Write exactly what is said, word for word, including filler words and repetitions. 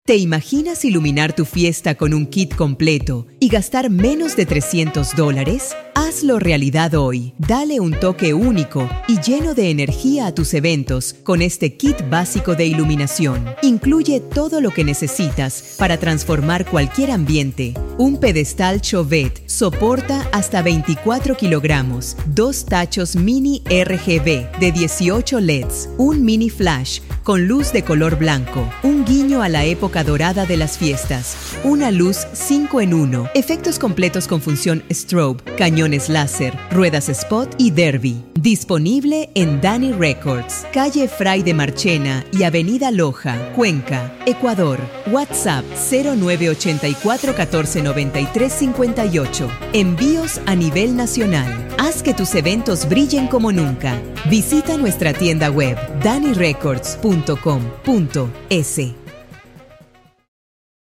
¿Te imaginas iluminar tu fiesta con un kit completo y gastar menos de trescientos dólares? Hazlo realidad hoy. Dale un toque único y lleno de energía a tus eventos con este kit básico de iluminación. Incluye todo lo que necesitas para transformar cualquier ambiente. Un pedestal Chauvet soporta hasta veinticuatro kilogramos, dos tachos mini R G B de dieciocho L E Ds, un mini flash con luz de color blanco, un guiño a la época dorada de las fiestas, una luz cinco en uno, efectos completos con función strobe, cañones láser, ruedas spot y derby. Disponible en Dani Records, calle Fray de Marchena y avenida Loja, Cuenca, Ecuador. WhatsApp cero nueve ocho cuatro, uno cuatro nueve tres cinco ocho. Envíos a nivel nacional. Haz que tus eventos brillen como nunca. Visita nuestra tienda web dani records punto com punto es.